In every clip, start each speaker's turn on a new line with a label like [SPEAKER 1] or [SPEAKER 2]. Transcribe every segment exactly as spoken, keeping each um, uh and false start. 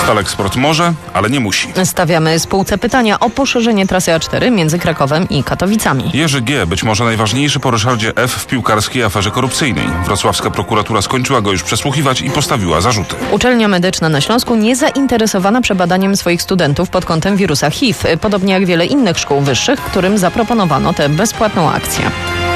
[SPEAKER 1] Staleksport może, ale nie musi.
[SPEAKER 2] Stawiamy spółce pytania o poszerzenie trasy A cztery między Krakowem i Katowicami.
[SPEAKER 1] Jerzy G., być może najważniejszy po Ryszardzie F. w piłkarskiej aferze korupcyjnej. Wrocławska prokuratura skończyła go już przesłuchiwać i postawiła zarzuty.
[SPEAKER 2] Uczelnia medyczna na Śląsku nie zainteresowana przebadaniem swoich studentów pod kątem wirusa H I V, podobnie jak wiele innych szkół wyższych, którym zaproponowano tę bezpłatną akcję.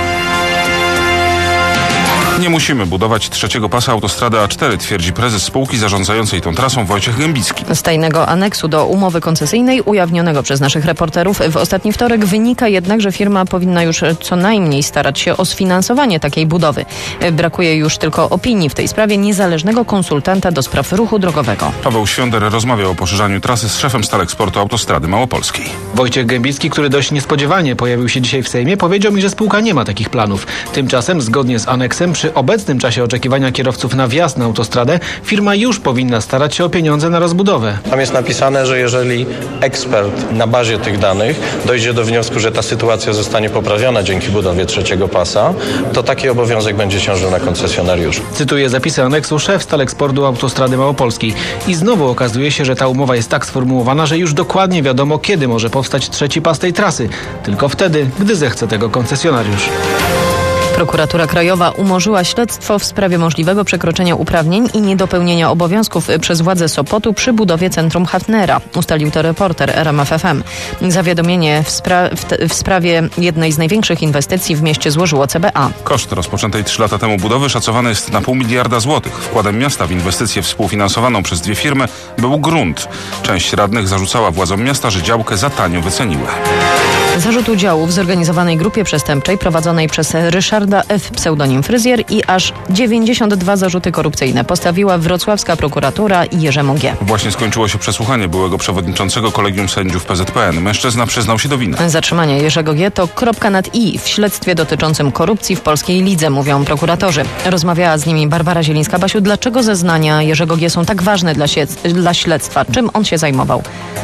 [SPEAKER 1] Nie musimy budować trzeciego pasa autostrady A cztery, twierdzi prezes spółki zarządzającej tą trasą Wojciech Gębicki.
[SPEAKER 2] Z tajnego aneksu do umowy koncesyjnej ujawnionego przez naszych reporterów w ostatni wtorek wynika jednak, że firma powinna już co najmniej starać się o sfinansowanie takiej budowy. Brakuje już tylko opinii w tej sprawie niezależnego konsultanta do spraw ruchu drogowego.
[SPEAKER 1] Paweł Świąder rozmawiał o poszerzaniu trasy z szefem Staleksportu Autostrady Małopolskiej.
[SPEAKER 3] Wojciech Gębicki, który dość niespodziewanie pojawił się dzisiaj w Sejmie, powiedział mi, że spółka nie ma takich planów. Tymczasem, zgodnie z aneksem, przy obecnym czasie oczekiwania kierowców na wjazd na autostradę, firma już powinna starać się o pieniądze na rozbudowę.
[SPEAKER 4] Tam jest napisane, że jeżeli ekspert na bazie tych danych dojdzie do wniosku, że ta sytuacja zostanie poprawiona dzięki budowie trzeciego pasa, to taki obowiązek będzie ciążył na koncesjonariuszu.
[SPEAKER 3] Cytuję zapisy aneksu szef Staleksportu Autostrady Małopolskiej. I znowu okazuje się, że ta umowa jest tak sformułowana, że już dokładnie wiadomo, kiedy może powstać trzeci pas tej trasy. Tylko wtedy, gdy zechce tego koncesjonariusz.
[SPEAKER 2] Prokuratura Krajowa umorzyła śledztwo w sprawie możliwego przekroczenia uprawnień i niedopełnienia obowiązków przez władze Sopotu przy budowie centrum Hafnera. Ustalił to reporter R M F F M. Zawiadomienie w, spra- w, te- w sprawie jednej z największych inwestycji w mieście złożyło C B A.
[SPEAKER 1] Koszt rozpoczętej trzy lata temu budowy szacowany jest na pół miliarda złotych. Wkładem miasta w inwestycję współfinansowaną przez dwie firmy był grunt. Część radnych zarzucała władzom miasta, że działkę za tanio wyceniły.
[SPEAKER 2] Zarzut udziału w zorganizowanej grupie przestępczej prowadzonej przez Ryszarda F. pseudonim Fryzjer i aż dziewięćdziesiąt dwa zarzuty korupcyjne postawiła wrocławska prokuratura i Jerzemu G.
[SPEAKER 1] Właśnie skończyło się przesłuchanie byłego przewodniczącego kolegium sędziów P Z P N. Mężczyzna przyznał się do winy.
[SPEAKER 2] Zatrzymanie Jerzego G. to kropka nad i w śledztwie dotyczącym korupcji w polskiej lidze, mówią prokuratorzy. Rozmawiała z nimi Barbara Zielińska-Basiu. Dlaczego zeznania Jerzego G. są tak ważne dla, sie- dla śledztwa? Czym on się zajmował?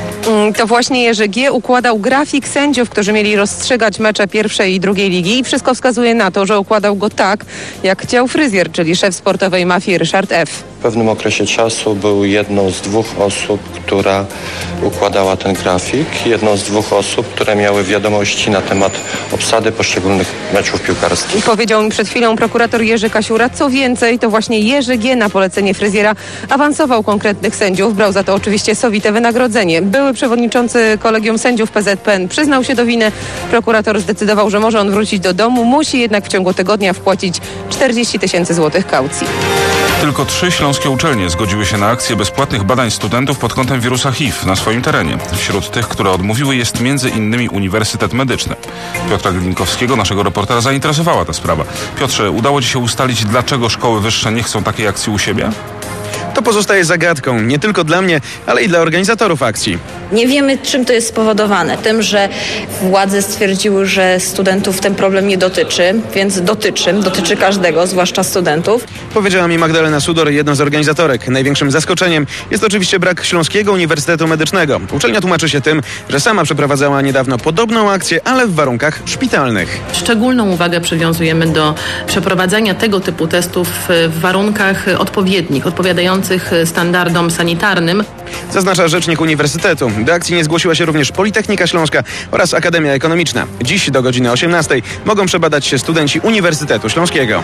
[SPEAKER 5] To właśnie Jerzy G. układał grafik sędziów, którzy mieli rozstrzygać mecze pierwszej i drugiej ligi i wszystko wskazuje na to, że układał go tak, jak chciał Fryzjer, czyli szef sportowej mafii Ryszard F.
[SPEAKER 4] W pewnym okresie czasu był jedną z dwóch osób, która układała ten grafik, jedną z dwóch osób, które miały wiadomości na temat obsady poszczególnych meczów piłkarskich.
[SPEAKER 5] Powiedział mi przed chwilą prokurator Jerzy Kasiura. Co więcej, to właśnie Jerzy G. na polecenie Fryzjera awansował konkretnych sędziów, brał za to oczywiście sowite wynagrodzenie. Były przewodniczący kolegium sędziów P Z P N przyznał się do winy. Prokurator zdecydował, że może on wrócić do domu, musi jednak w ciągu tygodnia wpłacić czterdzieści tysięcy złotych kaucji.
[SPEAKER 1] Tylko trzy śląskie uczelnie zgodziły się na akcję bezpłatnych badań studentów pod kątem wirusa H I V na swoim terenie. Wśród tych, które odmówiły, jest między innymi Uniwersytet Medyczny. Piotra Glinkowskiego, naszego reportera, zainteresowała ta sprawa. Piotrze, udało ci się ustalić, dlaczego szkoły wyższe nie chcą takiej akcji u siebie?
[SPEAKER 6] To pozostaje zagadką, nie tylko dla mnie, ale i dla organizatorów akcji.
[SPEAKER 7] Nie wiemy, czym to jest spowodowane. Tym, że władze stwierdziły, że studentów ten problem nie dotyczy, więc dotyczy, dotyczy każdego, zwłaszcza studentów.
[SPEAKER 6] Powiedziała mi Magdalena Sudor, jedna z organizatorek. Największym zaskoczeniem jest oczywiście brak Śląskiego Uniwersytetu Medycznego. Uczelnia tłumaczy się tym, że sama przeprowadzała niedawno podobną akcję, ale w warunkach szpitalnych.
[SPEAKER 8] Szczególną uwagę przywiązujemy do przeprowadzania tego typu testów w warunkach odpowiednich, odpowiadających standardom sanitarnym.
[SPEAKER 6] Zaznacza rzecznik Uniwersytetu. Do akcji nie zgłosiła się również Politechnika Śląska oraz Akademia Ekonomiczna. Dziś do godziny osiemnastej mogą przebadać się studenci Uniwersytetu Śląskiego.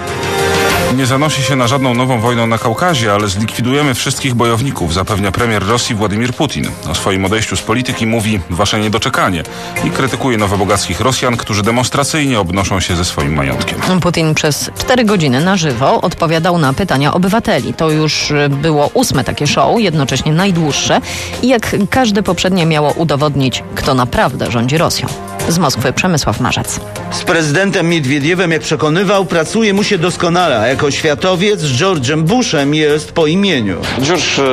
[SPEAKER 1] Nie zanosi się na żadną nową wojnę na Kaukazie, ale zlikwidujemy wszystkich bojowników, zapewnia premier Rosji Władimir Putin. O swoim odejściu z polityki mówi wasze niedoczekanie i krytykuje nowobogackich Rosjan, którzy demonstracyjnie obnoszą się ze swoim majątkiem.
[SPEAKER 2] Putin przez cztery godziny na żywo odpowiadał na pytania obywateli. To już było ósme takie show, jednocześnie najdłuższe i jak każde poprzednie miało udowodnić, kto naprawdę rządzi Rosją. Z Moskwy Przemysław Marzec.
[SPEAKER 9] Z prezydentem Miedwiediewem, jak przekonywał, pracuje mu się doskonale, a jako światowiec z George'em Bushem jest po imieniu.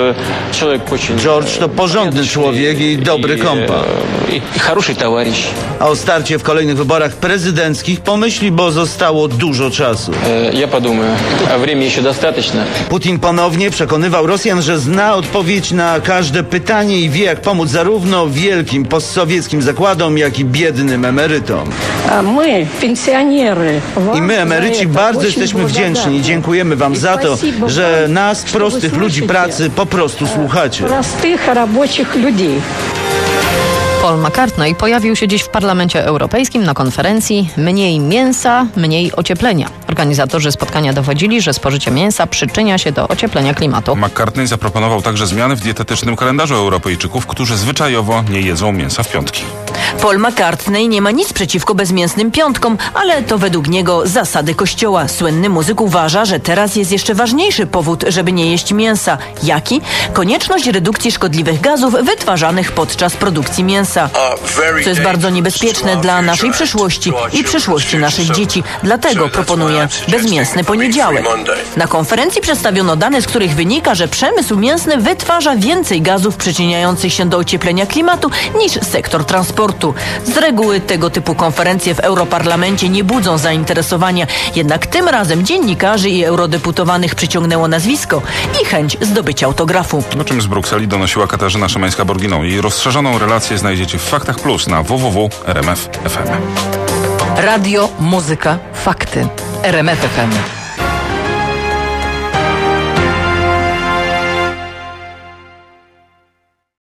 [SPEAKER 10] George
[SPEAKER 9] to porządny człowiek i dobry kompan.
[SPEAKER 10] I хороший товарищ.
[SPEAKER 9] a o starcie w kolejnych wyborach prezydenckich pomyśli, bo zostało dużo czasu.
[SPEAKER 10] Ja подумаю, a время еще достаточно.
[SPEAKER 9] Putin ponownie przekonywał Rosjan, że zna odpowiedź na każde pytanie i wie, jak pomóc zarówno wielkim postsowieckim zakładom, jak i biednym emerytom. I my, emeryci, bardzo jesteśmy wdzięczni i dziękujemy wam za to, że nas, prostych ludzi pracy, po prostu słuchacie.
[SPEAKER 2] Paul McCartney pojawił się dziś w Parlamencie Europejskim na konferencji Mniej mięsa, mniej ocieplenia. Organizatorzy spotkania dowodzili, że spożycie mięsa przyczynia się do ocieplenia klimatu.
[SPEAKER 1] McCartney zaproponował także zmiany w dietetycznym kalendarzu Europejczyków, którzy zwyczajowo nie jedzą mięsa w piątki.
[SPEAKER 11] Paul McCartney nie ma nic przeciwko bezmięsnym piątkom, ale to według niego zasady Kościoła. Słynny muzyk uważa, że teraz jest jeszcze ważniejszy powód, żeby nie jeść mięsa. Jaki? Konieczność redukcji szkodliwych gazów wytwarzanych podczas produkcji mięsa. Co jest bardzo niebezpieczne dla naszej przyszłości i przyszłości naszych dzieci. Dlatego proponuję bezmięsny poniedziałek. Na konferencji przedstawiono dane, z których wynika, że przemysł mięsny wytwarza więcej gazów przyczyniających się do ocieplenia klimatu niż sektor transportu. Z reguły tego typu konferencje w Europarlamencie nie budzą zainteresowania, jednak tym razem dziennikarzy i eurodeputowanych przyciągnęło nazwisko i chęć zdobycia autografu.
[SPEAKER 1] O czym z Brukseli donosiła Katarzyna Szymańska-Borginą. Jej rozszerzoną relację znajdziecie w Faktach Plus na w w w kropka r m f kropka f m.
[SPEAKER 12] Radio, muzyka, fakty. R M F F M.